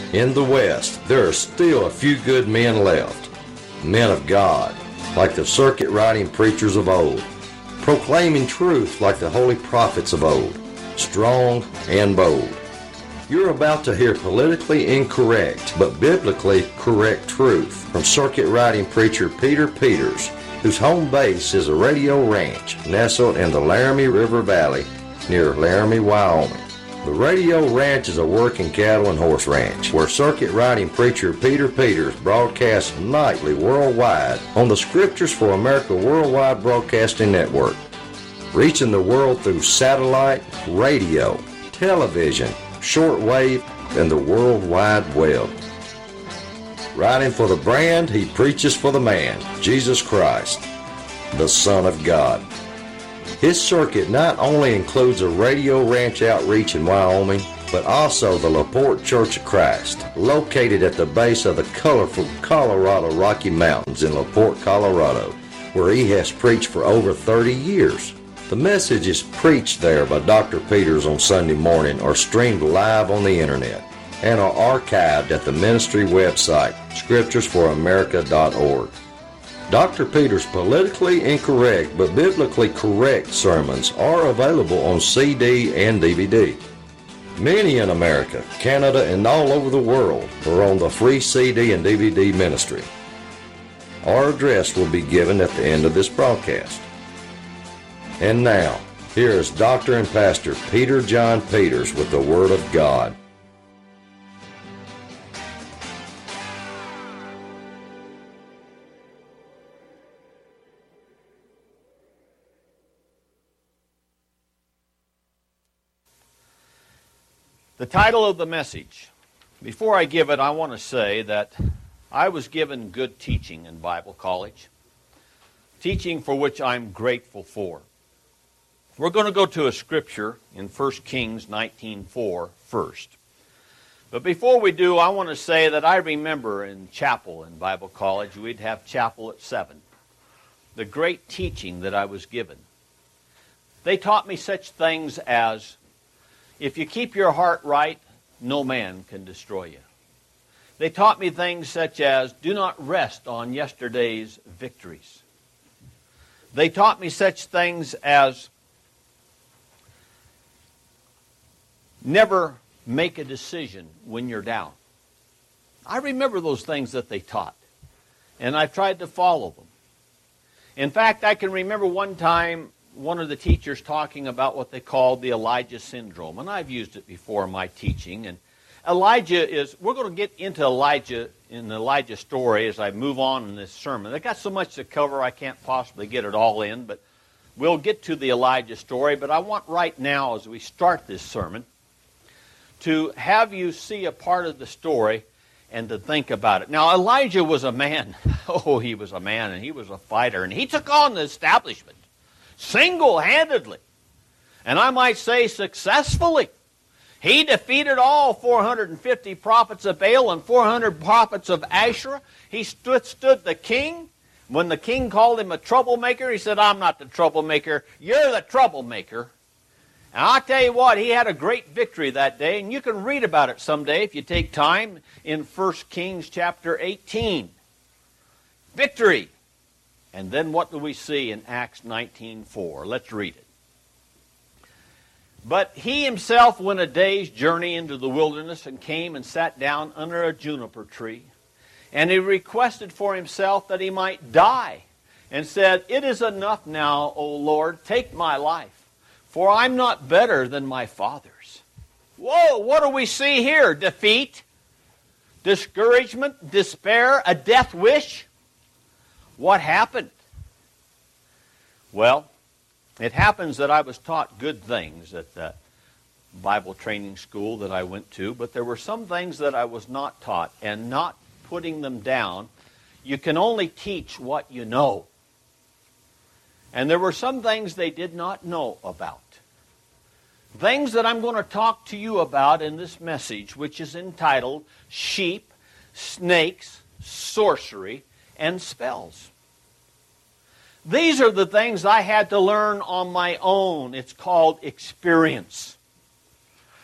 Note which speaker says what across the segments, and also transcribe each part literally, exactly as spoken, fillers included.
Speaker 1: In the West, there are still a few good men left, men of God, like the circuit-riding preachers of old, proclaiming truth like the holy prophets of old, strong and bold. You're about to hear politically incorrect, but biblically correct truth from circuit-riding preacher Peter Peters, whose home base is a radio ranch nestled in the Laramie River Valley near Laramie, Wyoming. The Radio Ranch is a working cattle and horse ranch where circuit-riding preacher Peter Peters broadcasts nightly worldwide on the Scriptures for America Worldwide Broadcasting Network, reaching the world through satellite, radio, television, shortwave, and the World Wide Web. Writing for the brand, he preaches for the man, Jesus Christ, the Son of God. His circuit not only includes a radio ranch outreach in Wyoming, but also the LaPorte Church of Christ, located at the base of the colorful Colorado Rocky Mountains in LaPorte, Colorado, where he has preached for over thirty years. The message is preached there by Doctor Peters on Sunday morning or streamed live on the internet and are archived at the ministry website, scriptures for america dot org. Doctor Peters' politically incorrect but biblically correct sermons are available on C D and D V D. Many in America, Canada, and all over the world are on the free C D and D V D ministry. Our address will be given at the end of this broadcast. And now, here is Doctor and Pastor Peter John Peters with the Word of God.
Speaker 2: The title of the message. Before I give it, I want to say that I was given good teaching in Bible college, teaching for which I'm grateful for. We're going to go to a scripture in First Kings nineteen four first. But before we do, I want to say that I remember in chapel in Bible college, we'd have chapel at seven. The great teaching that I was given. They taught me such things as, if you keep your heart right, no man can destroy you. They taught me things such as, do not rest on yesterday's victories. They taught me such things as, never make a decision when you're down. I remember those things that they taught, and I've tried to follow them. In fact, I can remember one time one of the teachers talking about what they called the Elijah syndrome, and I've used it before in my teaching. And Elijah is, we're going to get into Elijah in the Elijah story as I move on in this sermon. I've got so much to cover I can't possibly get it all in, but we'll get to the Elijah story. But I want right now, as we start this sermon, to have you see a part of the story and to think about it. Now, Elijah was a man. Oh, he was a man, and he was a fighter, and he took on the establishment single-handedly, and I might say successfully. He defeated all four hundred fifty prophets of Baal and four hundred prophets of Asherah. He stood, stood the king. When the king called him a troublemaker, he said, I'm not the troublemaker, you're the troublemaker. And I'll tell you what, he had a great victory that day, and you can read about it someday if you take time in First Kings chapter eighteen. Victory. And then what do we see in Acts nineteen four? Let's read it. But he himself went a day's journey into the wilderness and came and sat down under a juniper tree. And he requested for himself that he might die, and said, It is enough now, O Lord, take my life. For I'm not better than my fathers. Whoa, what do we see here? Defeat, discouragement, despair, a death wish. What happened? Well, it happens that I was taught good things at the Bible training school that I went to, but there were some things that I was not taught, and not putting them down. You can only teach what you know. And there were some things they did not know about. Things that I'm going to talk to you about in this message, which is entitled Sheep, Snakes, Sorcery, and Spells. These are the things I had to learn on my own. It's called experience.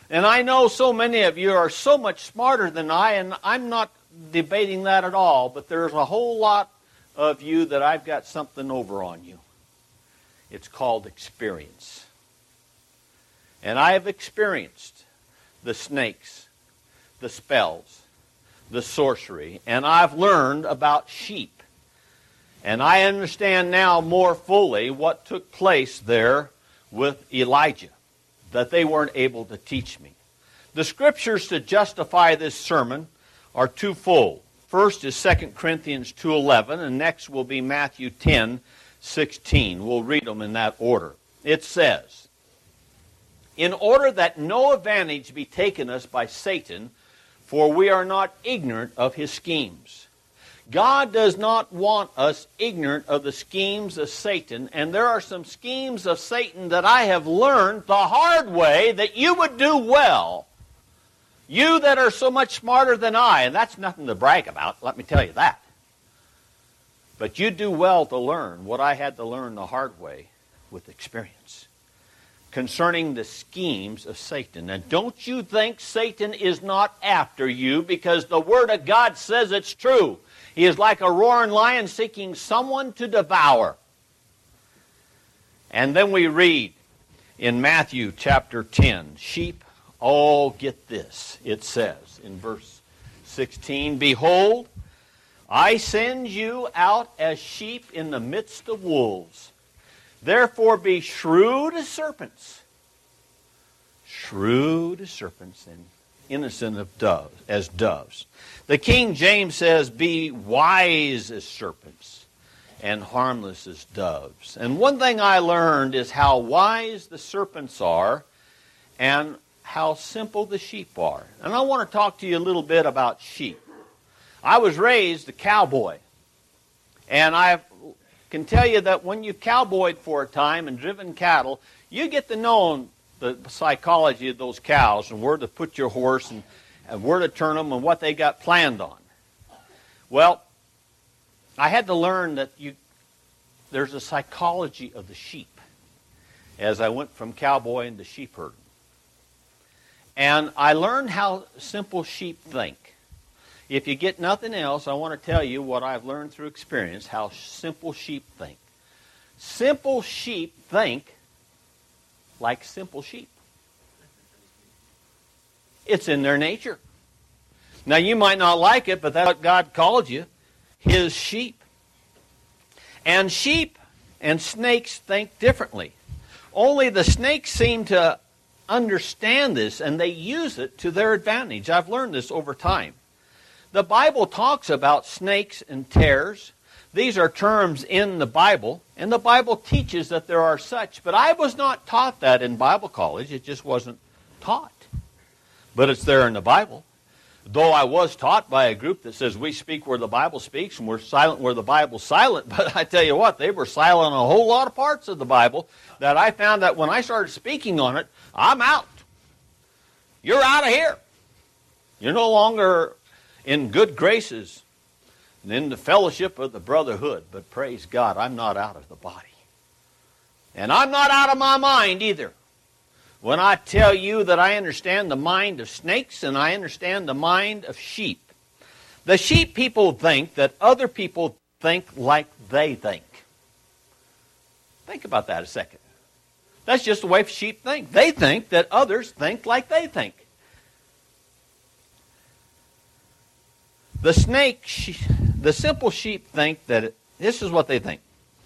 Speaker 2: And I know so many of you are so much smarter than I, and I'm not debating that at all, but there's a whole lot of you that I've got something over on you. It's called experience. And I have experienced the snakes, the spells, the sorcery, and I've learned about sheep. And I understand now more fully what took place there with Elijah, that they weren't able to teach me. The scriptures to justify this sermon are twofold. First is Second Corinthians two eleven, and next will be Matthew ten sixteen. We'll read them in that order. It says, "In order that no advantage be taken us by Satan, for we are not ignorant of his schemes." God does not want us ignorant of the schemes of Satan, and there are some schemes of Satan that I have learned the hard way that you would do well. You that are so much smarter than I, and that's nothing to brag about, let me tell you that. But you do well to learn what I had to learn the hard way with experience concerning the schemes of Satan. And don't you think Satan is not after you, because the Word of God says it's true. He is like a roaring lion seeking someone to devour. And then we read in Matthew chapter ten, sheep, oh, get this. It says in verse sixteen, "Behold, I send you out as sheep in the midst of wolves. Therefore be shrewd as serpents." Shrewd as serpents and innocent of doves, as doves. The King James says, "Be wise as serpents and harmless as doves." And one thing I learned is how wise the serpents are and how simple the sheep are. And I want to talk to you a little bit about sheep. I was raised a cowboy. And I can tell you that when you've cowboyed for a time and driven cattle, you get to know the psychology of those cows and where to put your horse and, and where to turn them and what they got planned on. Well, I had to learn that you there's a psychology of the sheep as I went from cowboying to sheep herding. And I learned how simple sheep think. If you get nothing else, I want to tell you what I've learned through experience, how simple sheep think. Simple sheep think like simple sheep. It's in their nature. Now, you might not like it, but that's what God called you, His sheep. And sheep and snakes think differently. Only the snakes seem to understand this, and they use it to their advantage. I've learned this over time. The Bible talks about snakes and tares. These are terms in the Bible, and the Bible teaches that there are such. But I was not taught that in Bible college. It just wasn't taught. But it's there in the Bible. Though I was taught by a group that says we speak where the Bible speaks and we're silent where the Bible's silent. But I tell you what, they were silent on a whole lot of parts of the Bible that I found that when I started speaking on it, I'm out. You're out of here. You're no longer in good graces and in the fellowship of the brotherhood. But praise God, I'm not out of the body. And I'm not out of my mind either. When I tell you that I understand the mind of snakes and I understand the mind of sheep. The sheep people think that other people think like they think. Think about that a second. That's just the way sheep think. They think that others think like they think. The snake, the simple sheep think that, it, this is what they think.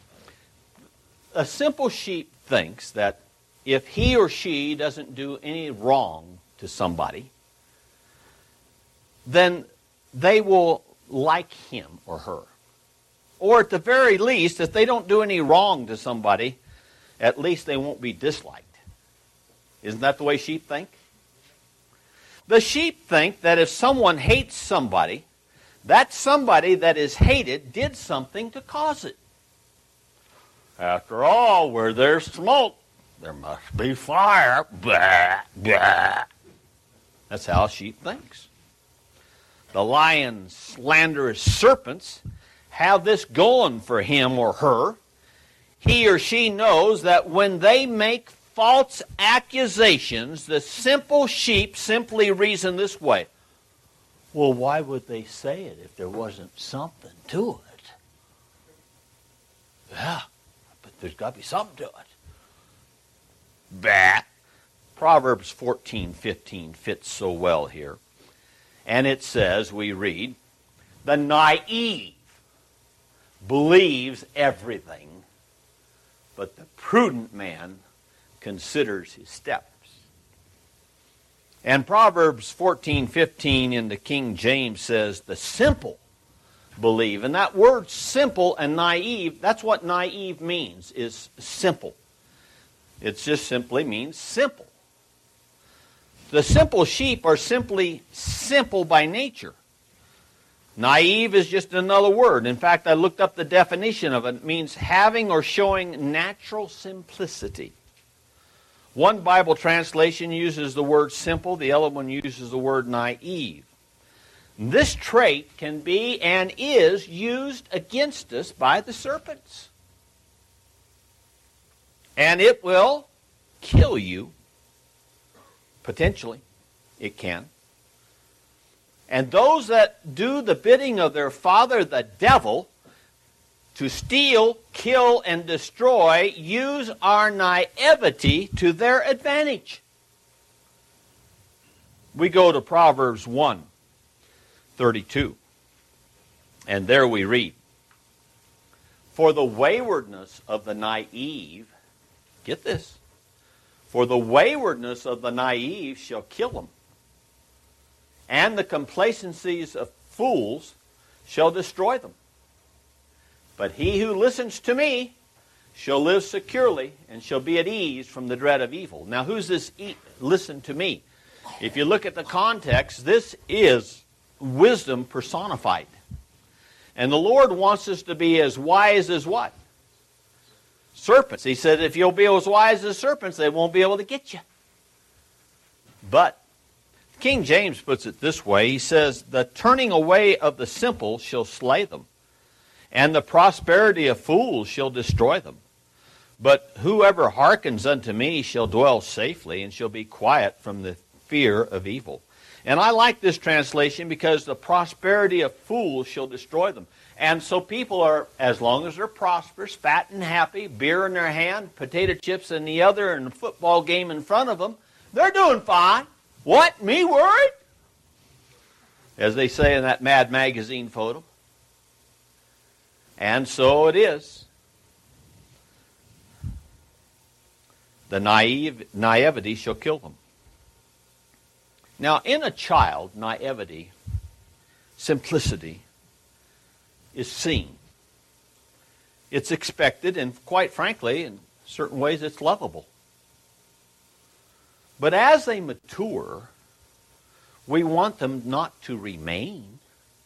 Speaker 2: A simple sheep thinks that if he or she doesn't do any wrong to somebody, then they will like him or her. Or at the very least, if they don't do any wrong to somebody, at least they won't be disliked. Isn't that the way sheep think? The sheep think that if someone hates somebody, that somebody that is hated did something to cause it. After all, where there's smoke, there must be fire. Blah, blah. That's how a sheep thinks. The lion slanderous serpents have this going for him or her. He or she knows that when they make false accusations, the simple sheep simply reason this way. Well, why would they say it if there wasn't something to it? Yeah, but there's got to be something to it. Bah. Proverbs fourteen fifteen fits so well here. And it says, we read, the naive believes everything, but the prudent man considers his steps. And Proverbs fourteen fifteen in the King James says, the simple believe. And that word simple and naive, that's what naive means, is simple. It just simply means simple. The simple sheep are simply simple by nature. Naive is just another word. In fact, I looked up the definition of it. It means having or showing natural simplicity. One Bible translation uses the word simple. The other one uses the word naive. This trait can be and is used against us by the serpents. And it will kill you. Potentially, it can. And those that do the bidding of their father, the devil, to steal, kill, and destroy, use our naivety to their advantage. We go to Proverbs one thirty-two, and there we read, for the waywardness of the naive, get this, for the waywardness of the naive shall kill them, and the complacencies of fools shall destroy them. But he who listens to me shall live securely and shall be at ease from the dread of evil. Now, who's this e- listen to me? If you look at the context, this is wisdom personified. And the Lord wants us to be as wise as what? Serpents. He said, if you'll be as wise as serpents, they won't be able to get you. But King James puts it this way. He says, the turning away of the simple shall slay them, and the prosperity of fools shall destroy them. But whoever hearkens unto me shall dwell safely, and shall be quiet from the fear of evil. And I like this translation because the prosperity of fools shall destroy them. And so people are, as long as they're prosperous, fat and happy, beer in their hand, potato chips in the other, and a football game in front of them, they're doing fine. What? Me worried? As they say in that Mad Magazine photo. And so it is. The naive, naivety shall kill them. Now, in a child, naivety, simplicity, is seen. It's expected, and quite frankly, in certain ways, it's lovable. But as they mature, we want them not to remain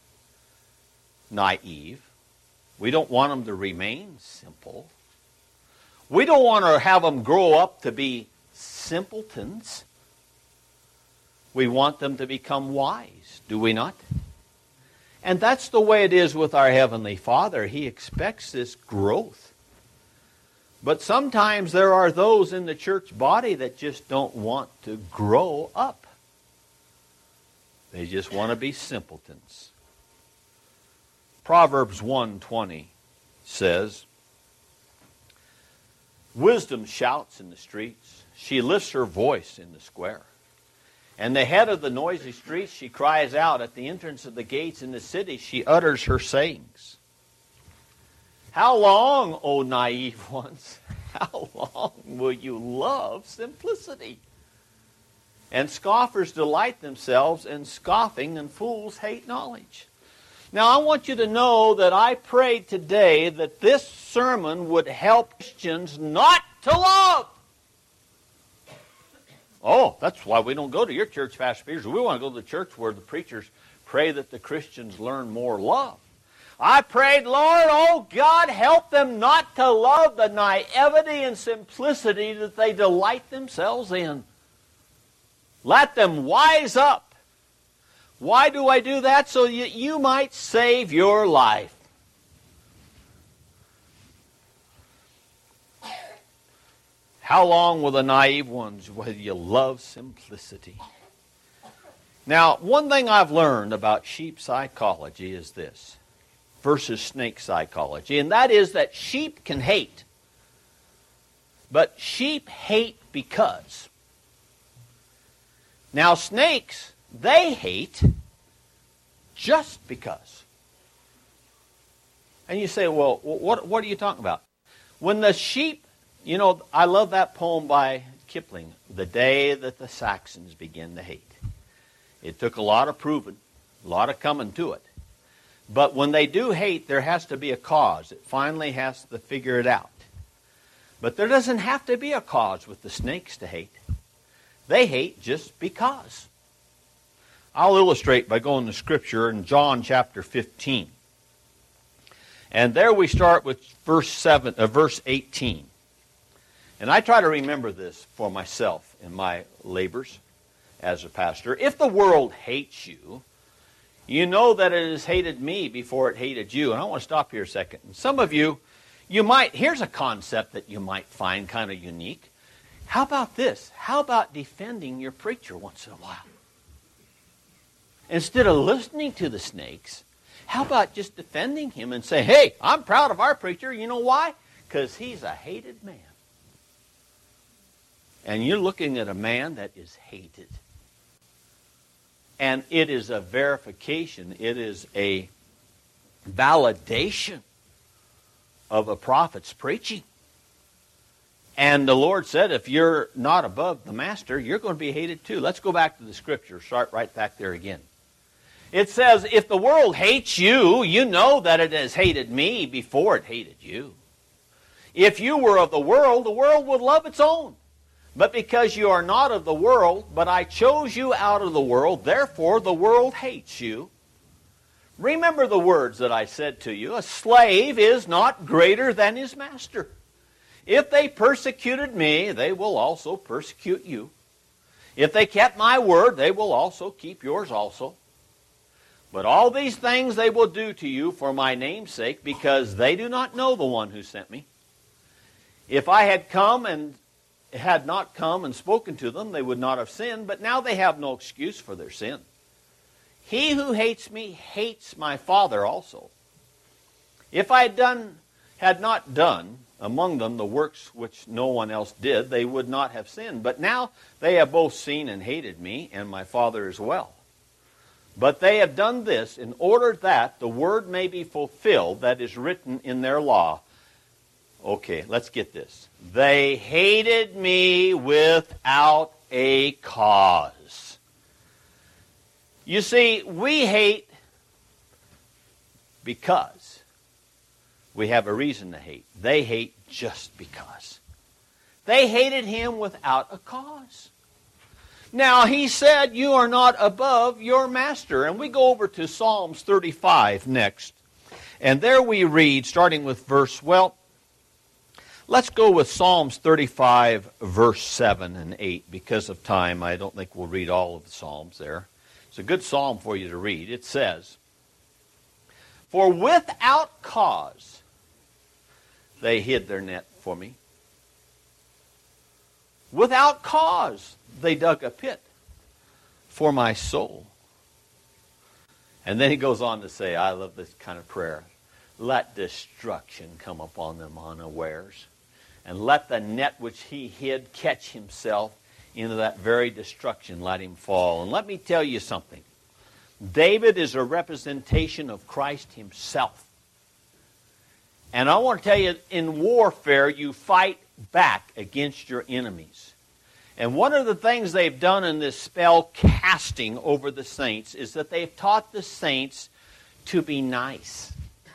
Speaker 2: naive. We don't want them to remain simple. We don't want to have them grow up to be simpletons. We want them to become wise, do we not? And that's the way it is with our Heavenly Father. He expects this growth. But sometimes there are those in the church body that just don't want to grow up. They just want to be simpletons. Proverbs one twenty says, wisdom shouts in the streets. She lifts her voice in the square. And the head of the noisy streets, she cries out. At the entrance of the gates in the city, she utters her sayings. How long, O naive ones, how long will you love simplicity? And scoffers delight themselves in scoffing, and fools hate knowledge. Now, I want you to know that I prayed today that this sermon would help Christians not to love. Oh, that's why we don't go to your church, Pastor Peters. We want to go to the church where the preachers pray that the Christians learn more love. I prayed, Lord, oh God, help them not to love the naivety and simplicity that they delight themselves in. Let them wise up. Why do I do that? So that you might save your life. How long will the naive ones, whether you love simplicity? Now, one thing I've learned about sheep psychology is this, versus snake psychology, and that is that sheep can hate. But sheep hate because. Now, snakes, they hate just because. And you say, well, what, what are you talking about? When the sheep, you know, I love that poem by Kipling, The Day That the Saxons Begin to Hate. It took a lot of proving, a lot of coming to it. But when they do hate, there has to be a cause. It finally has to figure it out. But there doesn't have to be a cause with the snakes to hate. They hate just because. I'll illustrate by going to Scripture in John chapter fifteen. And there we start with verse seven, uh, verse eighteen. And I try to remember this for myself in my labors as a pastor. If the world hates you, you know that it has hated me before it hated you. And I want to stop here a second. And some of you, you might, here's a concept that you might find kind of unique. How about this? How about defending your preacher once in a while? Instead of listening to the snakes, how about just defending him and say, hey, I'm proud of our preacher. You know why? Because he's a hated man. And you're looking at a man that is hated. And it is a verification. It is a validation of a prophet's preaching. And the Lord said, if you're not above the master, you're going to be hated too. Let's go back to the Scripture. Start right back there again. It says, if the world hates you, you know that it has hated me before it hated you. If you were of the world, the world would love its own. But because you are not of the world, but I chose you out of the world, therefore the world hates you. Remember the words that I said to you, a slave is not greater than his master. If they persecuted me, they will also persecute you. If they kept my word, they will also keep yours also. But all these things they will do to you for my name's sake, because they do not know the one who sent me. If I had come and had not come and spoken to them, they would not have sinned, but now they have no excuse for their sin. He who hates me hates my Father also. If I had done, had not done among them the works which no one else did, they would not have sinned. But now they have both seen and hated me, and my Father as well. But they have done this in order that the word may be fulfilled that is written in their law. Okay, let's get this. They hated me without a cause. You see, we hate because we have a reason to hate. They hate just because. They hated him without a cause. Now, he said, you are not above your master. And we go over to Psalms thirty-five next. And there we read, starting with verse, well, let's go with Psalms thirty-five, verse seven and eight. Because of time, I don't think we'll read all of the Psalms there. It's a good psalm for you to read. It says, for without cause they hid their net for me. Without cause they dug a pit for my soul. And then he goes on to say, I love this kind of prayer. Let destruction come upon them unawares. And let the net which he hid catch himself into that very destruction. Let him fall. And let me tell you something. David is a representation of Christ himself. And I want to tell you, in warfare, you fight back against your enemies. And one of the things they've done in this spell casting over the saints is that they've taught the saints to be nice.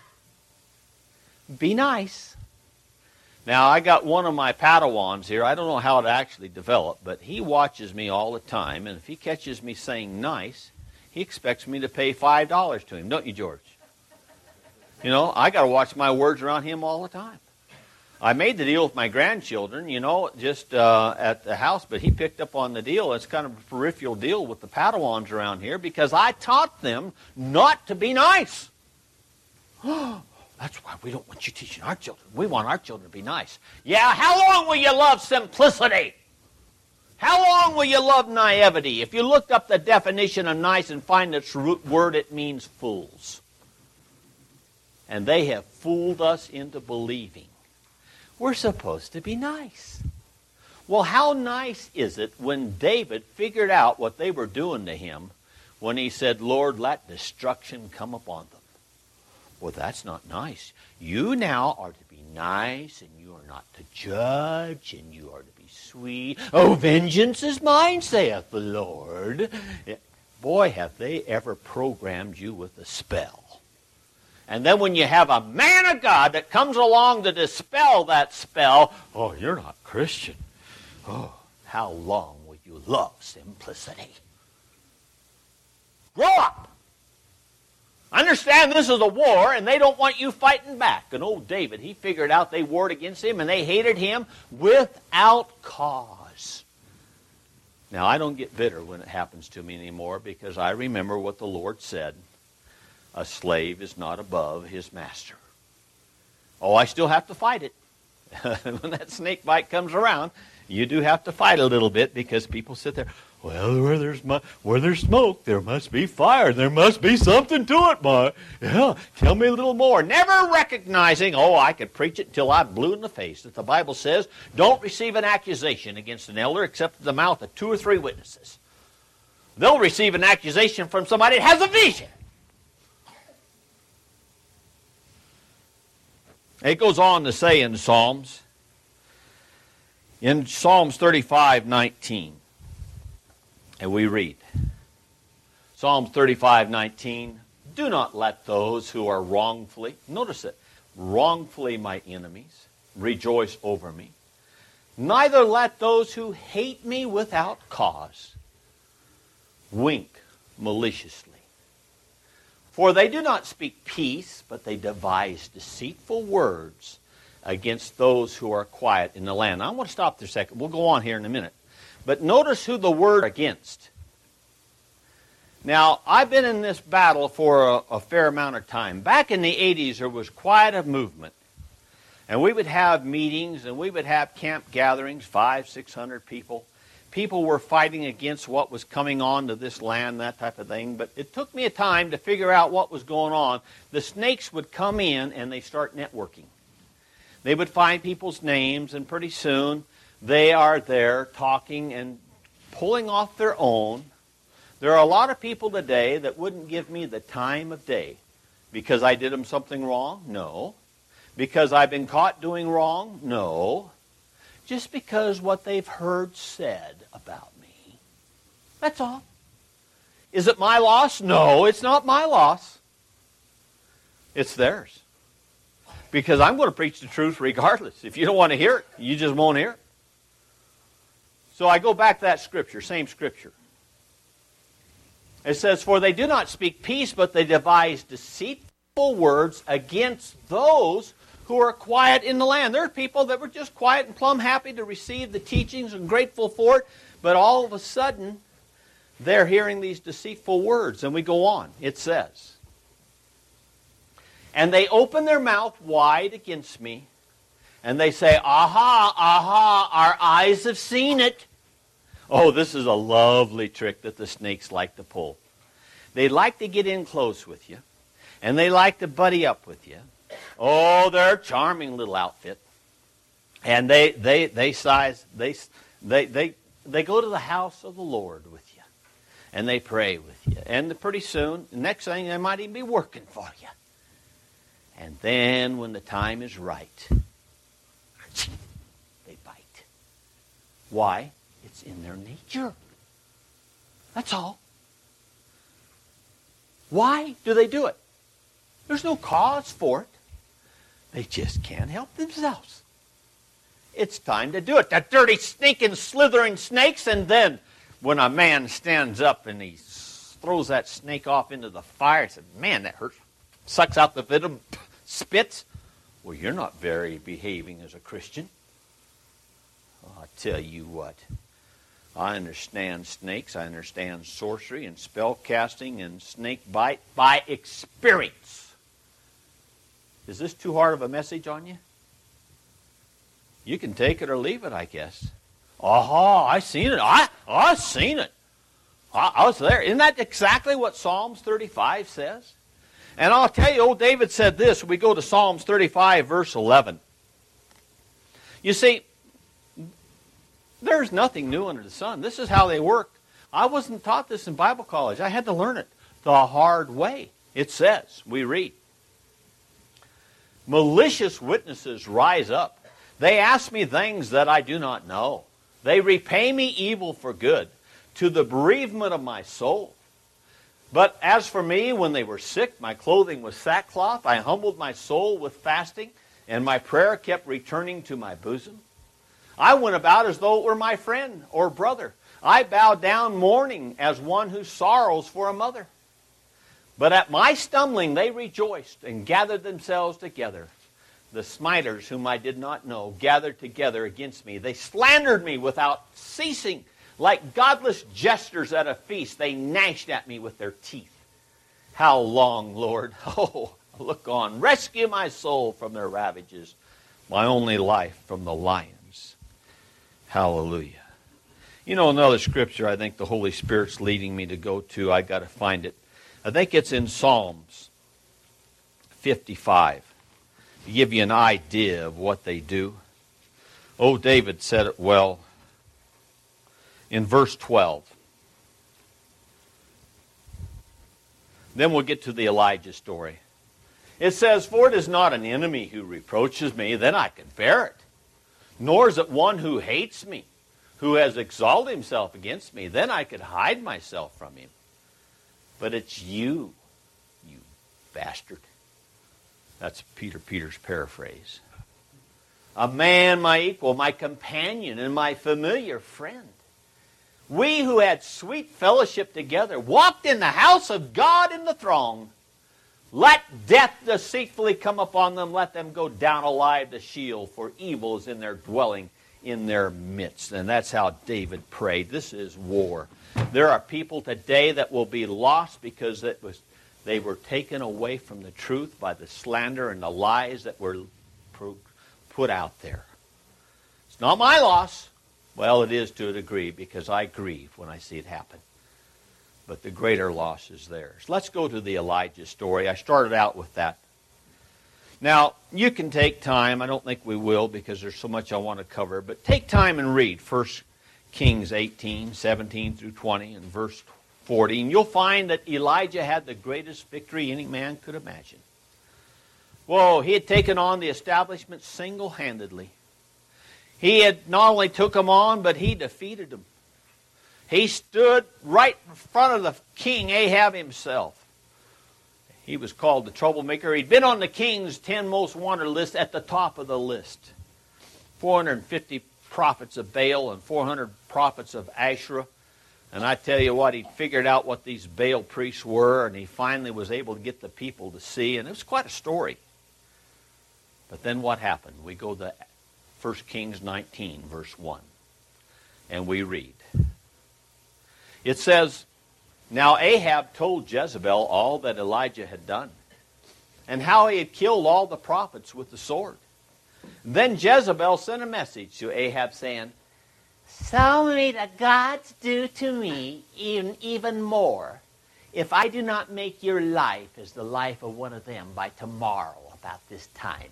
Speaker 2: Be nice. Now, I got one of my Padawans here. I don't know how it actually developed, but he watches me all the time. And if he catches me saying nice, he expects me to pay five dollars to him. Don't you, George? You know, I got to watch my words around him all the time. I made the deal with my grandchildren, you know, just uh, at the house, but he picked up on the deal. It's kind of a peripheral deal with the Padawans around here because I taught them not to be nice. That's why we don't want you teaching our children. We want our children to be nice. Yeah, how long will you love simplicity? How long will you love naivety? If you looked up the definition of nice and find its root word, it means fools. And they have fooled us into believing we're supposed to be nice. Well, how nice is it when David figured out what they were doing to him when he said, Lord, let destruction come upon them? Well, that's not nice. You now are to be nice, and you are not to judge, and you are to be sweet. Oh, vengeance is mine, saith the Lord. Boy, have they ever programmed you with a spell. And then when you have a man of God that comes along to dispel that spell, oh, you're not Christian. Oh, how long will you love simplicity? Grow up. Understand this is a war, and they don't want you fighting back. And old David, he figured out they warred against him, and they hated him without cause. Now, I don't get bitter when it happens to me anymore because I remember what the Lord said. A slave is not above his master. Oh, I still have to fight it. When that snake bite comes around, you do have to fight a little bit because people sit there, well, where there's mu- where there's smoke, there must be fire. There must be something to it, my. Yeah, tell me a little more. Never recognizing, oh, I could preach it until I'm blue in the face. That the Bible says, don't receive an accusation against an elder except at the mouth of two or three witnesses. They'll receive an accusation from somebody that has a vision. It goes on to say in Psalms, in Psalms thirty-five nineteen, and we read, Psalms thirty-five nineteen, do not let those who are wrongfully, notice it, wrongfully my enemies, rejoice over me. Neither let those who hate me without cause wink maliciously. For they do not speak peace, but they devise deceitful words against those who are quiet in the land. I want to stop there a second. We'll go on here in a minute. But notice who the word against. Now, I've been in this battle for a, a fair amount of time. Back in the eighties, there was quite a movement. And we would have meetings, and we would have camp gatherings, five, six hundred people. People were fighting against what was coming on to this land, that type of thing. But it took me a time to figure out what was going on. The snakes would come in, and they start networking. They would find people's names, and pretty soon they are there talking and pulling off their own. There are a lot of people today that wouldn't give me the time of day because I did them something wrong? No. Because I've been caught doing wrong? No. Just because what they've heard said about me. That's all. Is it my loss? No, it's not my loss. It's theirs. Because I'm going to preach the truth regardless. If you don't want to hear it, you just won't hear it. So I go back to that scripture, same scripture. It says, for they do not speak peace, but they devise deceitful words against those who are quiet in the land. There are people that were just quiet and plumb happy to receive the teachings and grateful for it, but all of a sudden, they're hearing these deceitful words. And we go on. It says, and they open their mouth wide against me, and they say, aha, aha, our eyes have seen it. Oh, this is a lovely trick that the snakes like to pull. They like to get in close with you, and they like to buddy up with you. Oh, they're a charming little outfit. And they they they size they they they they go to the house of the Lord with you. And they pray with you. And pretty soon, the next thing, they might even be working for you. And then when the time is right, they bite. Why? It's in their nature. That's all. Why do they do it? There's no cause for it. They just can't help themselves. It's time to do it. The dirty, sneaking, slithering snakes. And then when a man stands up and he throws that snake off into the fire, he says, man, that hurts. Sucks out the venom, spits. Well, you're not very behaving as a Christian. Oh, I tell you what. I understand snakes. I understand sorcery and spell casting and snake bite by experience. Is this too hard of a message on you? You can take it or leave it, I guess. Aha, I seen it. I I seen it. I, I was there. Isn't that exactly what Psalms thirty-five says? And I'll tell you, old David said this. We go to Psalms thirty-five, verse eleven. You see, there's nothing new under the sun. This is how they work. I wasn't taught this in Bible college. I had to learn it the hard way. It says, we read, malicious witnesses rise up. They ask me things that I do not know. They repay me evil for good, to the bereavement of my soul. But as for me, when they were sick, my clothing was sackcloth. I humbled my soul with fasting, and my prayer kept returning to my bosom. I went about as though it were my friend or brother. I bowed down mourning as one who sorrows for a mother. But at my stumbling they rejoiced and gathered themselves together. The smiters whom I did not know gathered together against me. They slandered me without ceasing. Like godless jesters at a feast, they gnashed at me with their teeth. How long, Lord? Oh, look on. Rescue my soul from their ravages, my only life from the lions. Hallelujah. You know, another scripture I think the Holy Spirit's leading me to go to. I got to find it. I think it's in Psalms fifty-five. To give you an idea of what they do. Oh, David said it well in verse twelve. Then we'll get to the Elijah story. It says, for it is not an enemy who reproaches me, then I can bear it. Nor is it one who hates me, who has exalted himself against me, then I could hide myself from him. But it's you, you bastard. That's Peter Peter's paraphrase. A man, my equal, my companion, and my familiar friend. We who had sweet fellowship together walked in the house of God in the throng. Let death deceitfully come upon them. Let them go down alive to Sheol, for evil is in their dwelling in their midst. And that's how David prayed. This is war. There are people today that will be lost because it was they were taken away from the truth by the slander and the lies that were put out there. It's not my loss. Well, it is to a degree because I grieve when I see it happen. But the greater loss is theirs. Let's go to the Elijah story. I started out with that. Now, you can take time. I don't think we will because there's so much I want to cover. But take time and read First Kings eighteen, seventeen through twenty, and verse forty. And you'll find that Elijah had the greatest victory any man could imagine. Whoa, he had taken on the establishment single-handedly. He had not only took them on, but he defeated them. He stood right in front of the king Ahab himself. He was called the troublemaker. He'd been on the king's ten most wanted list at the top of the list. four hundred fifty prophets of Baal and four hundred prophets of Asherah. And I tell you what, he figured out what these Baal priests were, and he finally was able to get the people to see. And it was quite a story. But then what happened? We go to First Kings nineteen, verse one. And we read. It says, now Ahab told Jezebel all that Elijah had done, and how he had killed all the prophets with the sword. Then Jezebel sent a message to Ahab saying, so may the gods do to me even, even more, if I do not make your life as the life of one of them by tomorrow about this time.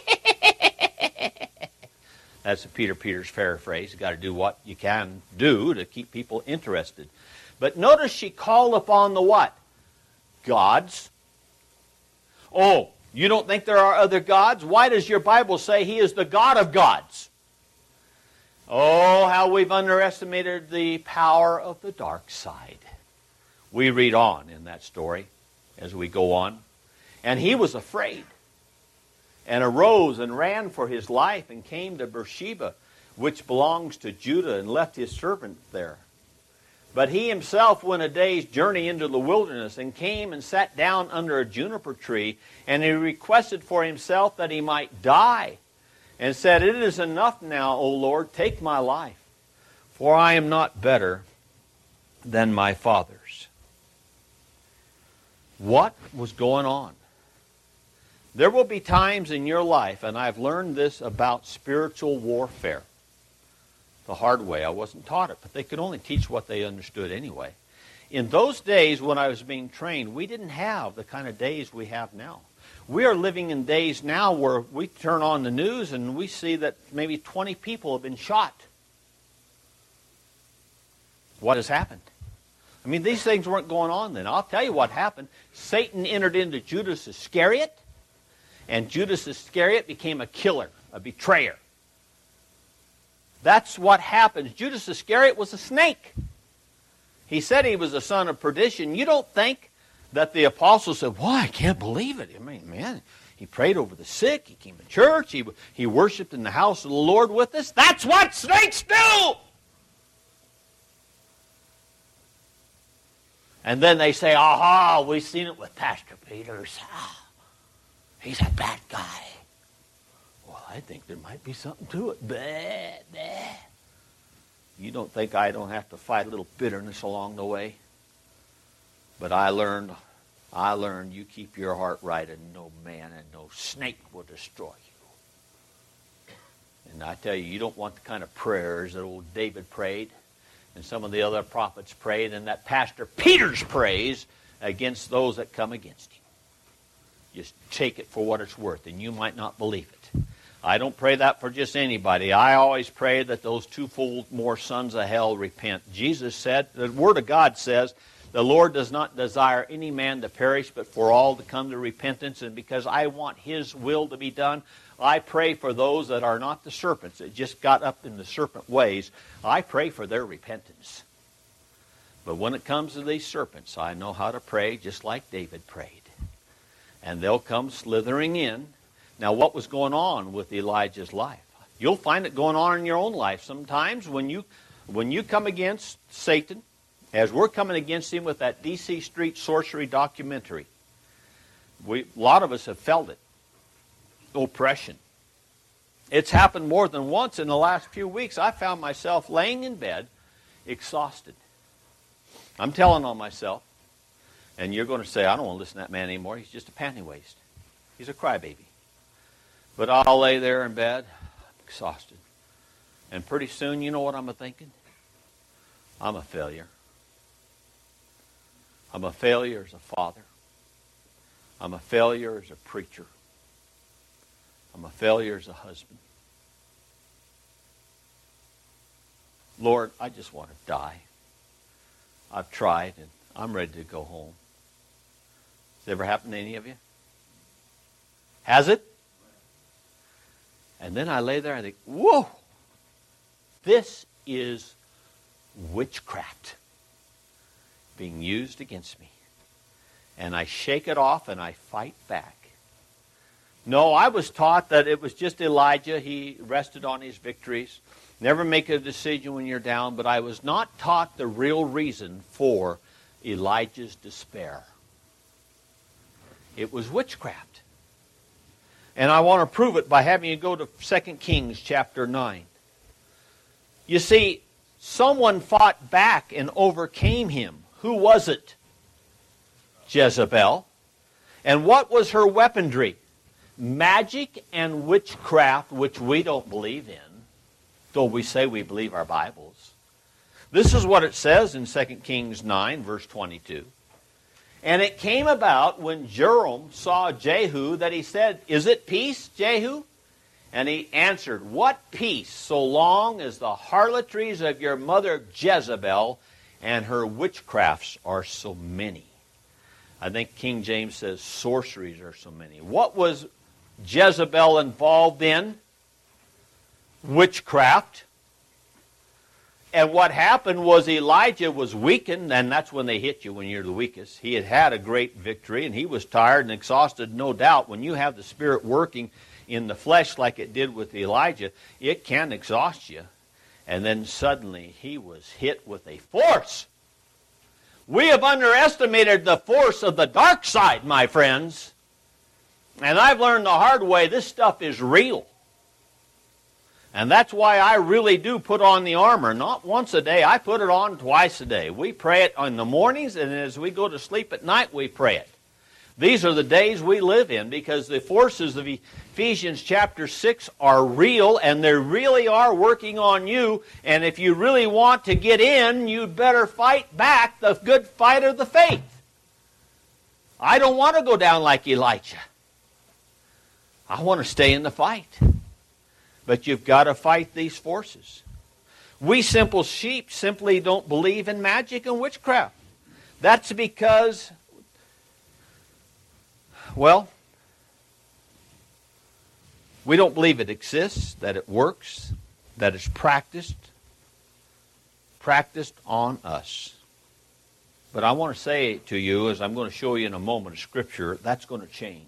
Speaker 2: That's a Peter Peter's paraphrase. You've got to do what you can do to keep people interested. But notice she called upon the what? Gods. Oh, you don't think there are other gods? Why does your Bible say he is the God of gods? Oh, how we've underestimated the power of the dark side. We read on in that story as we go on. And he was afraid, and arose and ran for his life, and came to Beersheba, which belongs to Judah, and left his servant there. But he himself went a day's journey into the wilderness, and came and sat down under a juniper tree, and he requested for himself that he might die, and said, it is enough now, O Lord, take my life, for I am not better than my fathers. What was going on? There will be times in your life, and I've learned this about spiritual warfare the hard way. I wasn't taught it, but they could only teach what they understood anyway. In those days when I was being trained, we didn't have the kind of days we have now. We are living in days now where we turn on the news and we see that maybe twenty people have been shot. What has happened? I mean, these things weren't going on then. I'll tell you what happened. Satan entered into Judas Iscariot, and Judas Iscariot became a killer, a betrayer. That's what happens. Judas Iscariot was a snake. He said he was a son of perdition. You don't think that the apostles said, "Why, I can't believe it." I mean, man, he prayed over the sick. He came to church. He, he worshiped in the house of the Lord with us. That's what snakes do! And then they say, "Aha, we've seen it with Pastor Peters. Ah, he's a bad guy." Well, I think there might be something to it. Bah, bah. You don't think I don't have to fight a little bitterness along the way? But I learned, I learned you keep your heart right and no man and no snake will destroy you. And I tell you, you don't want the kind of prayers that old David prayed and some of the other prophets prayed and that Pastor Peters prays against those that come against you. Just take it for what it's worth, and you might not believe it. I don't pray that for just anybody. I always pray that those twofold more sons of hell repent. Jesus said, the Word of God says, the Lord does not desire any man to perish, but for all to come to repentance. And because I want His will to be done, I pray for those that are not the serpents, that just got up in the serpent ways. I pray for their repentance. But when it comes to these serpents, I know how to pray just like David prayed. And they'll come slithering in. Now, what was going on with Elijah's life? You'll find it going on in your own life. Sometimes when you, when you come against Satan, as we're coming against him with that D C Street sorcery documentary, we, a lot of us have felt it. Oppression. It's happened more than once in the last few weeks. I found myself laying in bed, exhausted. I'm telling on myself, and you're going to say, "I don't want to listen to that man anymore. He's just a panty waste. He's a crybaby." But I'll lay there in bed, exhausted. And pretty soon, you know what I'm thinking? I'm a failure. I'm a failure as a father. I'm a failure as a preacher. I'm a failure as a husband. Lord, I just want to die. I've tried and I'm ready to go home. Has it ever happened to any of you? Has it? And then I lay there and I think, whoa, this is witchcraft being used against me. And I shake it off and I fight back. No, I was taught that it was just Elijah. He rested on his victories. Never make a decision when you're down. But I was not taught the real reason for Elijah's despair. It was witchcraft. And I want to prove it by having you go to Second Kings chapter nine. You see, someone fought back and overcame him. Who was it? Jezebel. And what was her weaponry? Magic and witchcraft, which we don't believe in, though we say we believe our Bibles. This is what it says in Second Kings nine, verse twenty-two. And it came about when Joram saw Jehu that he said, "Is it peace, Jehu?" And he answered, "What peace, so long as the harlotries of your mother Jezebel and her witchcrafts are so many." I think King James says sorceries are so many. What was Jezebel involved in? Witchcraft. And what happened was Elijah was weakened, and that's when they hit you when you're the weakest. He had had a great victory, and he was tired and exhausted, no doubt. When you have the Spirit working in the flesh like it did with Elijah, it can exhaust you. And then suddenly he was hit with a force. We have underestimated the force of the dark side, my friends. And I've learned the hard way, this stuff is real. And that's why I really do put on the armor. Not once a day, I put it on twice a day. We pray it in the mornings, and as we go to sleep at night, we pray it. These are the days we live in, because the forces of Ephesians chapter six are real, and they really are working on you. And if you really want to get in, you'd better fight back the good fight of the faith. I don't want to go down like Elijah. I want to stay in the fight. But you've got to fight these forces. We simple sheep simply don't believe in magic and witchcraft. That's because, well, we don't believe it exists, that it works, that it's practiced, practiced on us. But I want to say to you, as I'm going to show you in a moment of Scripture, that's going to change.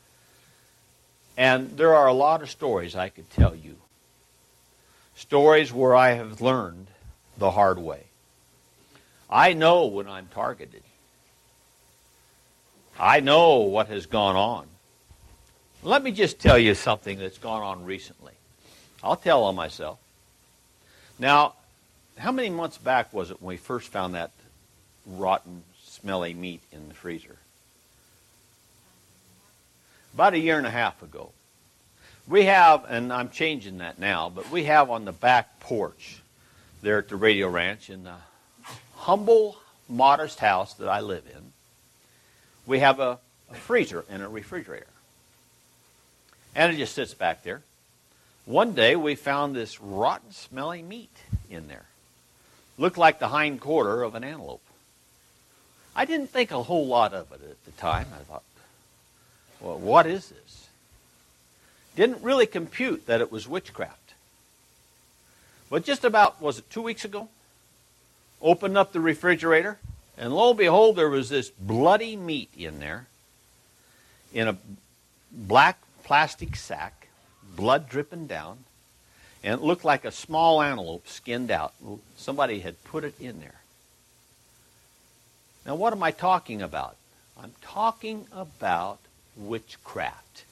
Speaker 2: And there are a lot of stories I could tell you. Stories where I have learned the hard way. I know when I'm targeted. I know what has gone on. Let me just tell you something that's gone on recently. I'll tell on myself. Now, how many months back was it when we first found that rotten, smelly meat in the freezer? About a year and a half ago. We have, and I'm changing that now, but we have on the back porch there at the Radio Ranch, in the humble, modest house that I live in, we have a, a freezer and a refrigerator. And it just sits back there. One day we found this rotten, smelly meat in there. Looked like the hind quarter of an antelope. I didn't think a whole lot of it at the time. I thought, well, what is this? Didn't really compute that it was witchcraft. But just about, was it two weeks ago? Opened up the refrigerator, and lo and behold, there was this bloody meat in there, in a black plastic sack, blood dripping down, and it looked like a small antelope skinned out. Somebody had put it in there. Now, what am I talking about? I'm talking about witchcraft.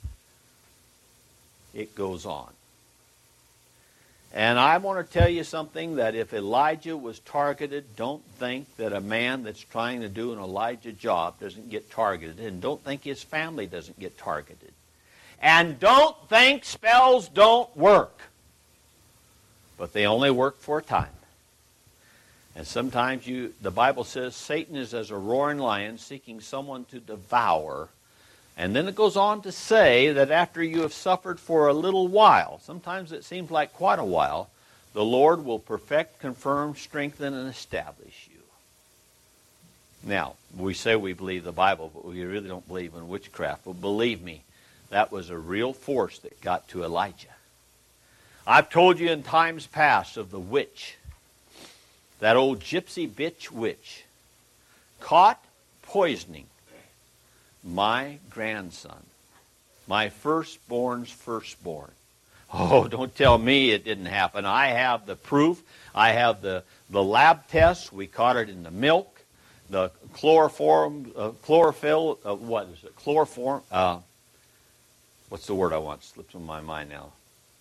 Speaker 2: It goes on. And I want to tell you something, that if Elijah was targeted, don't think that a man that's trying to do an Elijah job doesn't get targeted. And don't think his family doesn't get targeted. And don't think spells don't work. But they only work for a time. And sometimes you, the Bible says Satan is as a roaring lion seeking someone to devour. And then it goes on to say that after you have suffered for a little while, sometimes it seems like quite a while, the Lord will perfect, confirm, strengthen, and establish you. Now, we say we believe the Bible, but we really don't believe in witchcraft. But believe me, that was a real force that got to Elijah. I've told you in times past of the witch, that old gypsy bitch witch, caught poisoning my grandson, my firstborn's firstborn. Oh, don't tell me it didn't happen. I have the proof. I have the, the lab tests. We caught it in the milk. The chloroform, uh, chlorophyll, uh, what is it? Chloroform, uh, what's the word I want? It slips on my mind now.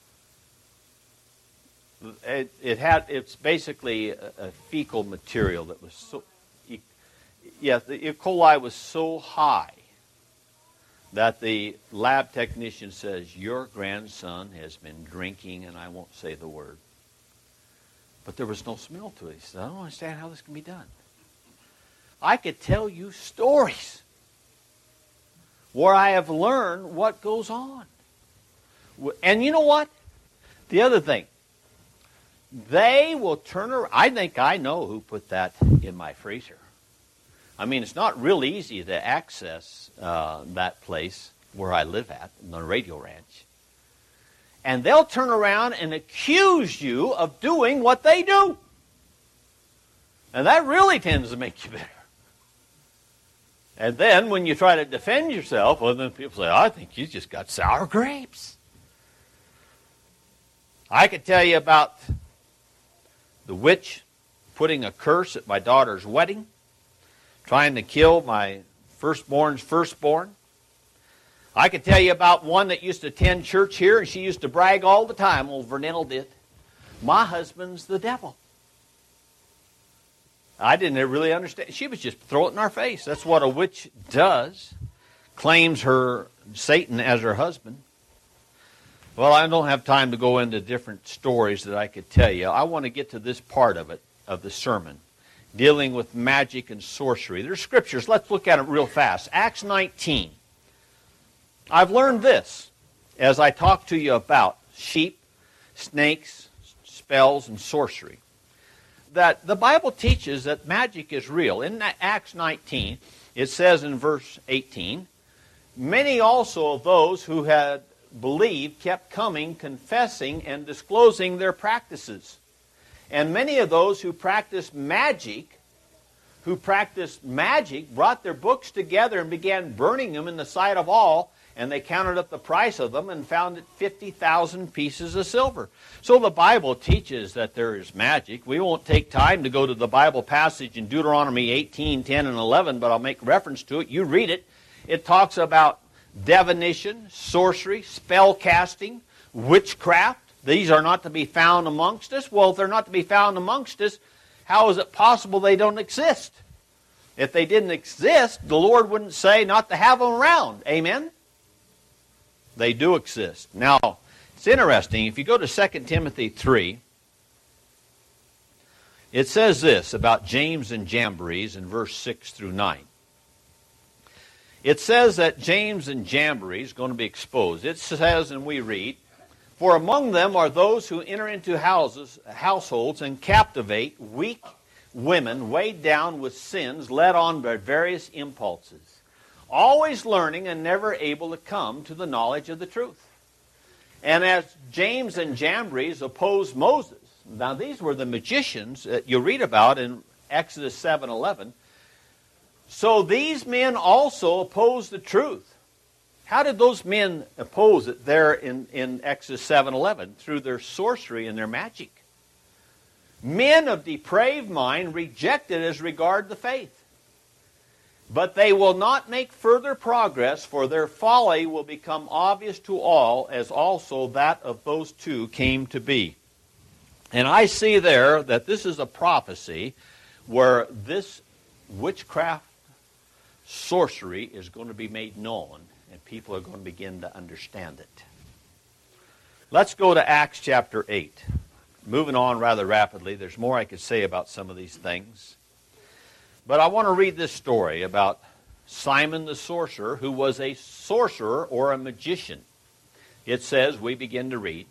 Speaker 2: It, it had, it's basically a, a fecal material that was so, yeah, the E. coli was so high that the lab technician says, your grandson has been drinking, and I won't say the word. But there was no smell to it. He said, I don't understand how this can be done. I could tell you stories where I have learned what goes on. And you know what? The other thing, they will turn around. I think I know who put that in my freezer. I mean, it's not real easy to access uh, that place where I live at, in the Radio Ranch. And they'll turn around and accuse you of doing what they do. And that really tends to make you bitter. And then when you try to defend yourself, well, then people say, I think you just got sour grapes. I could tell you about the witch putting a curse at my daughter's wedding, trying to kill my firstborn's firstborn. I could tell you about one that used to attend church here, and she used to brag all the time, old Vernell did, my husband's the devil. I didn't really understand. She was just throwing it in our face. That's what a witch does. claims her Satan as her husband. Well, I don't have time to go into different stories that I could tell you. I want to get to this part of it, of the sermon, dealing with magic and sorcery. There's scriptures. Let's look at it real fast. Acts nineteen. I've learned this as I talk to you about sheep, snakes, spells, and sorcery, that the Bible teaches that magic is real. In Acts nineteen, it says in verse eighteen, many also of those who had believed kept coming, confessing, and disclosing their practices. And many of those who practiced magic, who practiced magic, brought their books together and began burning them in the sight of all, and they counted up the price of them and found it fifty thousand pieces of silver. So the Bible teaches that there is magic. We won't take time to go to the Bible passage in Deuteronomy eighteen, ten, and eleven, but I'll make reference to it. You read it. It talks about divination, sorcery, spell casting, witchcraft. These are not to be found amongst us. Well, if they're not to be found amongst us, how is it possible they don't exist? If they didn't exist, the Lord wouldn't say not to have them around. Amen? They do exist. Now, it's interesting. If you go to Second Timothy three, it says this about James and Jambres in verse six through nine. It says that James and Jambres are going to be exposed. It says, and we read, for among them are those who enter into houses, households and captivate weak women weighed down with sins, led on by various impulses, always learning and never able to come to the knowledge of the truth. And as James and Jambres opposed Moses, now these were the magicians that you read about in Exodus seven eleven, so these men also opposed the truth. How did those men oppose it there in, in Exodus seven eleven? Through their sorcery and their magic. Men of depraved mind rejected as regard the faith. But they will not make further progress, for their folly will become obvious to all, as also that of those two came to be. And I see there that this is a prophecy where this witchcraft, sorcery is going to be made known, and people are going to begin to understand it. Let's go to Acts chapter eight. Moving on rather rapidly. There's more I could say about some of these things. But I want to read this story about Simon the sorcerer, who was a sorcerer or a magician. It says, we begin to read,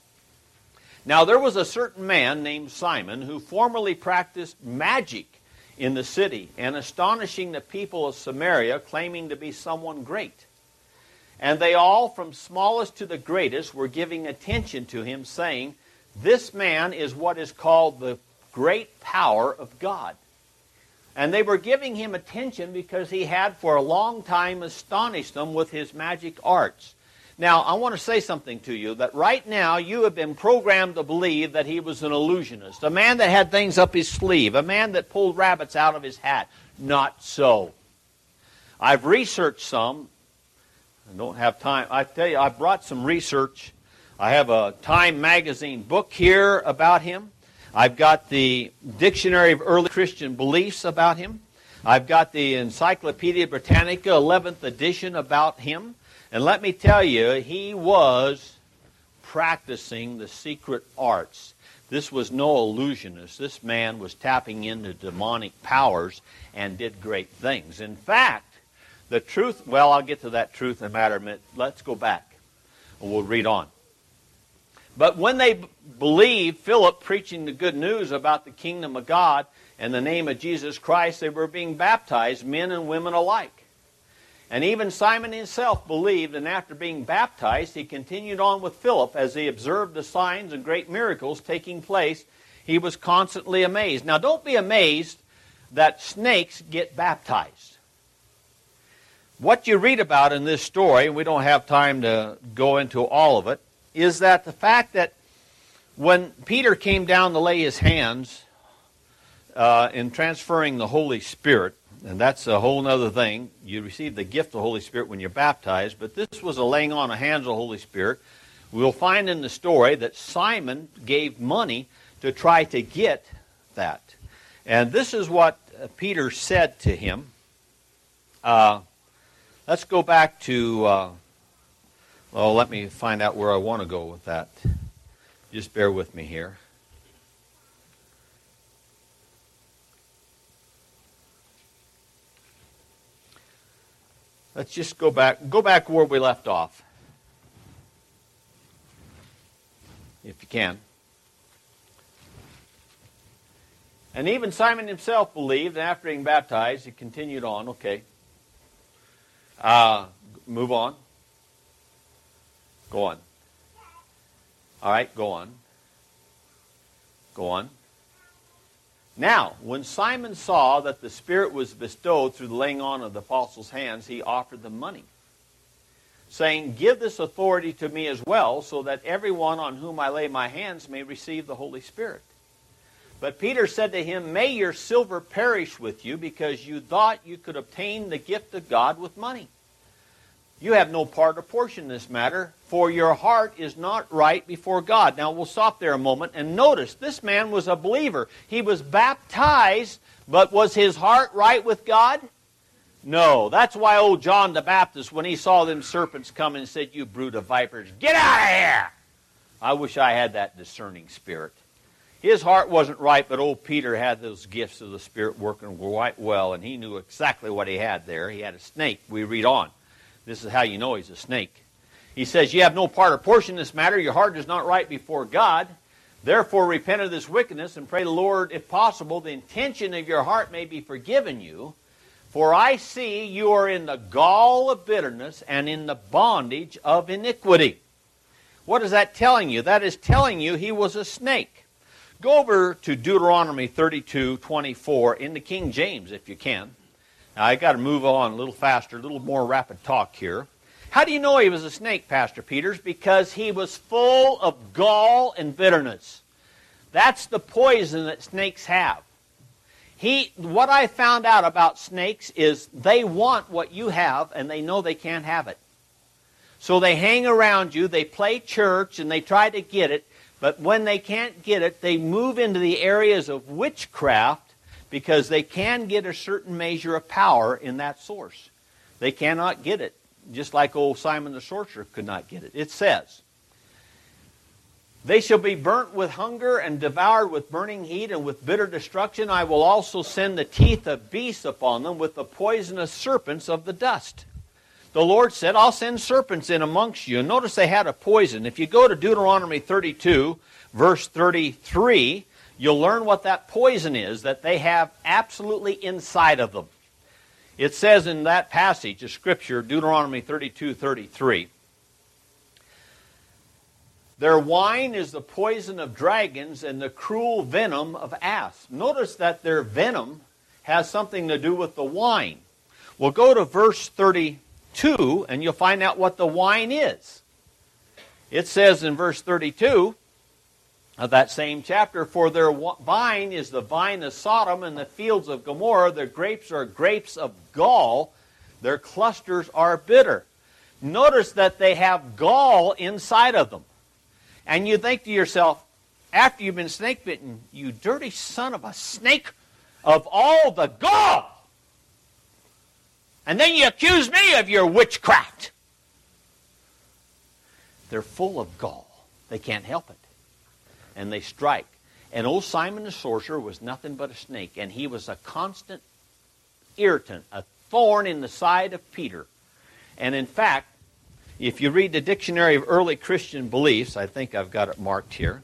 Speaker 2: now there was a certain man named Simon who formerly practiced magic in the city, and astonishing the people of Samaria, claiming to be someone great. And they all, from smallest to the greatest, were giving attention to him, saying, this man is what is called the great power of God. And they were giving him attention because he had for a long time astonished them with his magic arts. Now, I want to say something to you, that right now you have been programmed to believe that he was an illusionist, a man that had things up his sleeve, a man that pulled rabbits out of his hat. Not so. I've researched some. I don't have time. I tell you, I brought some research. I have a Time magazine book here about him. I've got the Dictionary of Early Christian Beliefs about him. I've got the Encyclopedia Britannica eleventh edition about him. And let me tell you, he was practicing the secret arts. This was no illusionist. This man was tapping into demonic powers and did great things. In fact, the truth, well, I'll get to that truth in a matter of a minute. Let's go back, and we'll read on. But when they b- believed Philip preaching the good news about the kingdom of God and the name of Jesus Christ, they were being baptized, men and women alike. And even Simon himself believed, and after being baptized, he continued on with Philip as he observed the signs and great miracles taking place. He was constantly amazed. Now, don't be amazed that snakes get baptized. What you read about in this story, and we don't have time to go into all of it, is that the fact that when Peter came down to lay his hands uh, in transferring the Holy Spirit, and that's a whole other thing. You receive the gift of the Holy Spirit when you're baptized, but this was a laying on of hands of the Holy Spirit. We'll find in the story that Simon gave money to try to get that. And this is what Peter said to him. Uh, Let's go back to, uh, well, let me find out where I want to go with that. Just bear with me here. Let's just go back, go back where we left off, if you can. And even Simon himself believed, and after being baptized, he continued on. Okay. Uh, move on. Go on. All right, go on. Go on. Now, when Simon saw that the Spirit was bestowed through the laying on of the apostles' hands, he offered them money, saying, "Give this authority to me as well, so that everyone on whom I lay my hands may receive the Holy Spirit." But Peter said to him, "May your silver perish with you, because you thought you could obtain the gift of God with money. You have no part or portion in this matter, for your heart is not right before God." Now we'll stop there a moment and notice this man was a believer. He was baptized, but was his heart right with God? No. That's why old John the Baptist, when he saw them serpents come and said, "You brood of vipers, get out of here!" I wish I had that discerning spirit. His heart wasn't right, but old Peter had those gifts of the Spirit working quite well, and he knew exactly what he had there. He had a snake. We read on. This is how you know he's a snake. He says, "You have no part or portion in this matter. Your heart is not right before God. Therefore repent of this wickedness and pray the Lord, if possible, the intention of your heart may be forgiven you. For I see you are in the gall of bitterness and in the bondage of iniquity." What is that telling you? That is telling you he was a snake. Go over to Deuteronomy thirty-two twenty-four in the King James if you can. Now I've got to move on a little faster, a little more rapid talk here. How do you know he was a snake, Pastor Peters? Because he was full of gall and bitterness. That's the poison that snakes have. He, what I found out about snakes is they want what you have and they know they can't have it. So they hang around you, they play church, and they try to get it. But when they can't get it, they move into the areas of witchcraft because they can get a certain measure of power in that source. They cannot get it, just like old Simon the sorcerer could not get it. It says, "They shall be burnt with hunger and devoured with burning heat and with bitter destruction. I will also send the teeth of beasts upon them with the poisonous serpents of the dust." The Lord said, "I'll send serpents in amongst you." And notice they had a poison. If you go to Deuteronomy thirty-two, verse thirty-three, you'll learn what that poison is that they have absolutely inside of them. It says in that passage of Scripture, Deuteronomy thirty-two thirty-three, "Their wine is the poison of dragons and the cruel venom of asps." Notice that their venom has something to do with the wine. We'll go to verse thirty-two, and you'll find out what the wine is. It says in verse thirty-two of that same chapter, "For their vine is the vine of Sodom and the fields of Gomorrah. Their grapes are grapes of gall. Their clusters are bitter." Notice that they have gall inside of them. And you think to yourself, after you've been snake bitten, "You dirty son of a snake, of all the gall! And then you accuse me of your witchcraft." They're full of gall. They can't help it. And they strike. And old Simon the sorcerer was nothing but a snake. And he was a constant irritant, a thorn in the side of Peter. And in fact, if you read the Dictionary of Early Christian Beliefs, I think I've got it marked here.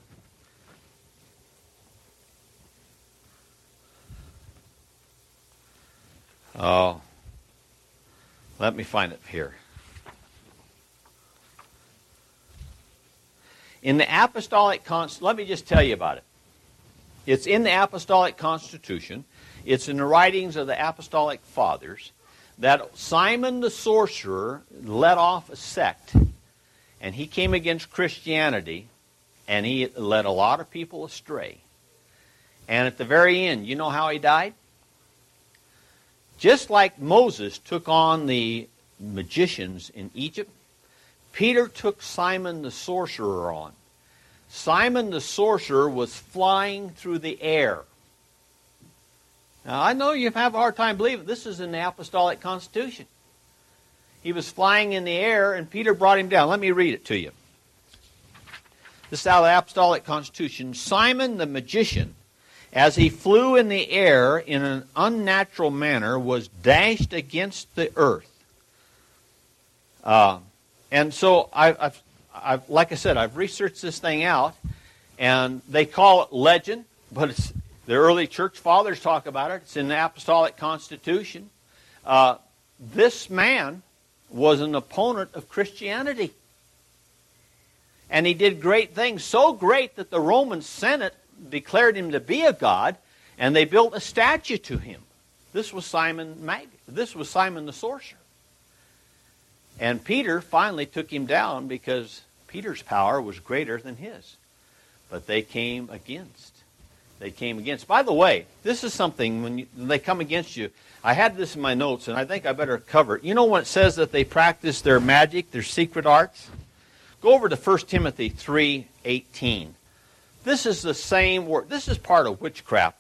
Speaker 2: Oh. Let me find it here. In the Apostolic Constitution, let me just tell you about it. It's in the Apostolic Constitution. It's in the writings of the Apostolic Fathers that Simon the sorcerer led off a sect, and he came against Christianity, and he led a lot of people astray. And at the very end, you know how he died? Just like Moses took on the magicians in Egypt, Peter took Simon the sorcerer on. Simon the sorcerer was flying through the air. Now, I know you have a hard time believing this is in the Apostolic Constitution. He was flying in the air, and Peter brought him down. Let me read it to you. This is out of the Apostolic Constitution. Simon the magician, as he flew in the air in an unnatural manner, was dashed against the earth. Uh, and so, I, I've, I've, like I said, I've researched this thing out, and they call it legend, but it's, the early church fathers talk about it. It's in the Apostolic Constitution. Uh, this man was an opponent of Christianity. And he did great things, so great that the Roman Senate declared him to be a god, and they built a statue to him. This was Simon Mag. This was Simon the sorcerer. And Peter finally took him down because Peter's power was greater than his. But they came against. They came against. By the way, this is something when, you, when they come against you. I had this in my notes, and I think I better cover it. You know when it says that they practice their magic, their secret arts? Go over to First Timothy three eighteen. This is the same word. This is part of witchcraft.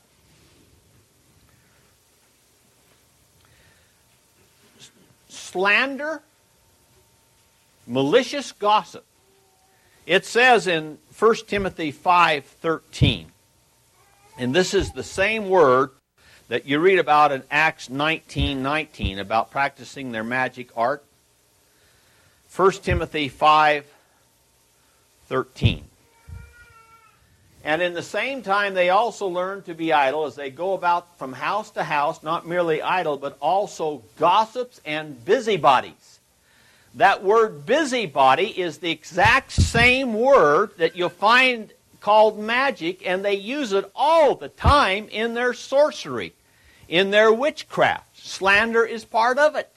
Speaker 2: Slander, malicious gossip. It says in First Timothy five thirteen, and this is the same word that you read about in Acts nineteen nineteen about practicing their magic art. First Timothy five thirteen. And in the same time, they also learn to be idle as they go about from house to house, not merely idle, but also gossips and busybodies. That word busybody is the exact same word that you'll find called magic, and they use it all the time in their sorcery, in their witchcraft. Slander is part of it.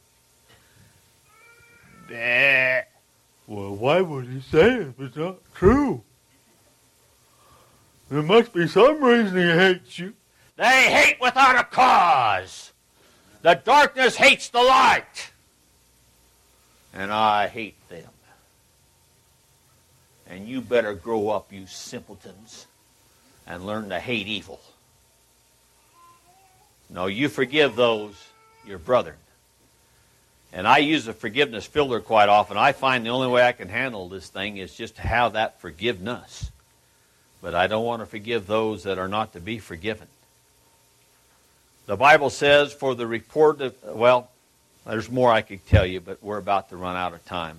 Speaker 2: Bah.
Speaker 3: Well, why would he say it if it's not true? There must be some reason he hates you.
Speaker 2: They hate without a cause. The darkness hates the light. And I hate them. And you better grow up, you simpletons, and learn to hate evil. No, you forgive those, your brethren. And I use the forgiveness filter quite often. I find the only way I can handle this thing is just to have that forgiveness. But I don't want to forgive those that are not to be forgiven. The Bible says for the report of, well, there's more I could tell you, but we're about to run out of time.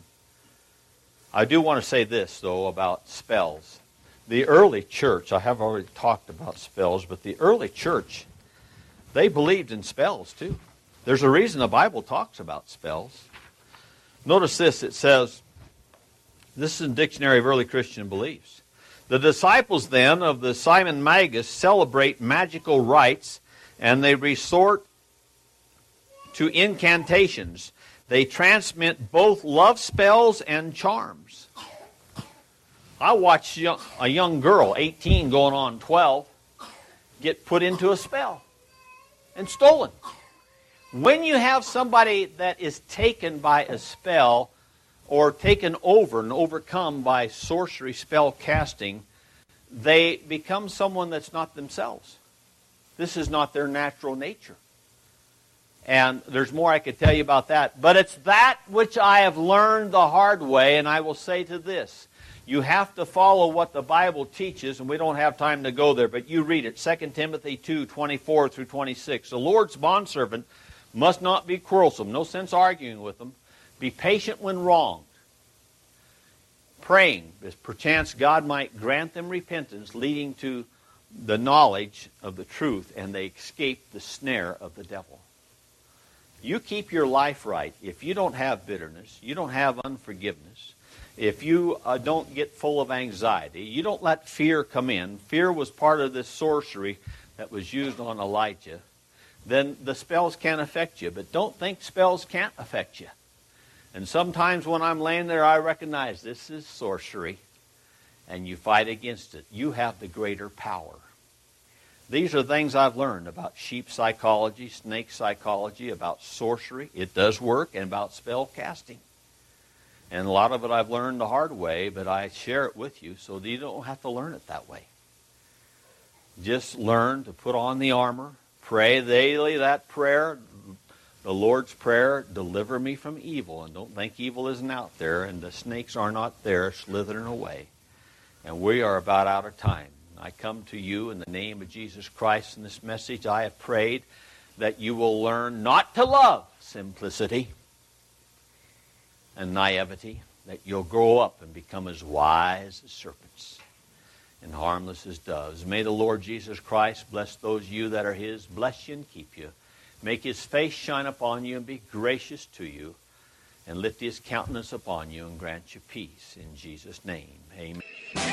Speaker 2: I do want to say this, though, about spells. The early church, I have already talked about spells, but the early church, they believed in spells, too. There's a reason the Bible talks about spells. Notice this, it says, this is in the Dictionary of Early Christian Beliefs. The disciples, then, of the Simon Magus celebrate magical rites, and they resort to incantations. They transmit both love spells and charms. I watched a young girl, eighteen going on twelve, get put into a spell and stolen. When you have somebody that is taken by a spell or taken over and overcome by sorcery, spell casting, they become someone that's not themselves. This is not their natural nature. And there's more I could tell you about that. But it's that which I have learned the hard way, and I will say to this. You have to follow what the Bible teaches, and we don't have time to go there, but you read it. Second Timothy two, twenty-four through twenty-six. The Lord's bondservant must not be quarrelsome. No sense arguing with them. Be patient when wronged. Praying, as perchance God might grant them repentance, leading to the knowledge of the truth, and they escape the snare of the devil. You keep your life right. If you don't have bitterness, you don't have unforgiveness, if you uh, don't get full of anxiety, you don't let fear come in. Fear was part of this sorcery that was used on Elijah. Then the spells can't affect you. But don't think spells can't affect you. And sometimes when I'm laying there, I recognize this is sorcery, and you fight against it. You have the greater power. These are things I've learned about sheep psychology, snake psychology, about sorcery. It does work, and about spell casting. And a lot of it I've learned the hard way, but I share it with you so that you don't have to learn it that way. Just learn to put on the armor. Pray daily that prayer, The Lord's Prayer, deliver me from evil. And don't think evil isn't out there, and the snakes are not there slithering away. And we are about out of time. I come to you in the name of Jesus Christ in this message. I have prayed that you will learn not to love simplicity and naivety, that you'll grow up and become as wise as serpents and harmless as doves. May the Lord Jesus Christ bless those of you that are His, bless you and keep you. Make His face shine upon you and be gracious to you, and lift His countenance upon you and grant you peace. In Jesus' name, amen.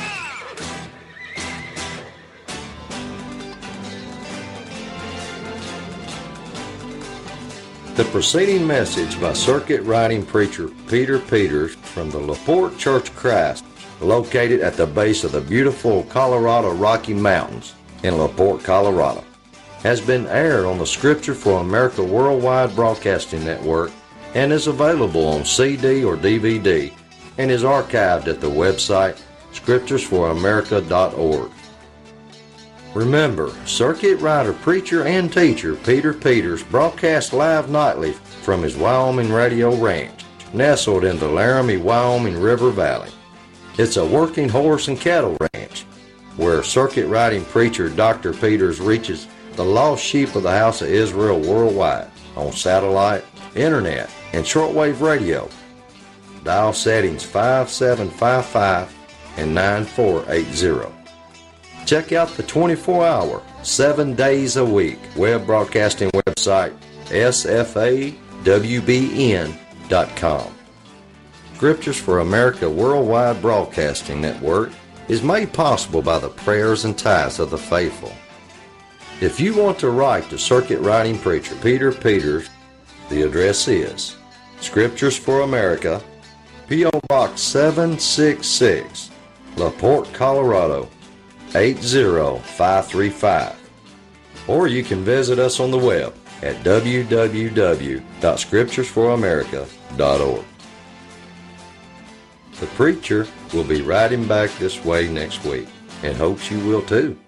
Speaker 1: The preceding message by circuit riding preacher Peter Peters from the LaPorte Church of Christ, located at the base of the beautiful Colorado Rocky Mountains in LaPorte, Colorado, has been aired on the Scripture for America Worldwide Broadcasting Network and is available on C D or D V D and is archived at the website scriptures for america dot org. Remember, circuit rider, preacher, and teacher Peter Peters broadcasts live nightly from his Wyoming radio ranch, nestled in the Laramie, Wyoming River Valley. It's a working horse and cattle ranch where circuit riding preacher Doctor Peters reaches the lost sheep of the house of Israel worldwide on satellite, internet, and shortwave radio. Dial settings five seven five five and nine four eight zero. Check out the twenty-four hour, seven days a week web broadcasting website S F A W B N dot com. Scriptures for America Worldwide Broadcasting Network is made possible by the prayers and tithes of the faithful. If you want to write to circuit riding preacher Peter Peters, the address is Scriptures for America, P O Box seven six six, LaPorte, Colorado eight zero five three five. Or you can visit us on the web at w w w dot scriptures for america dot org. The preacher will be riding back this way next week and hopes you will too.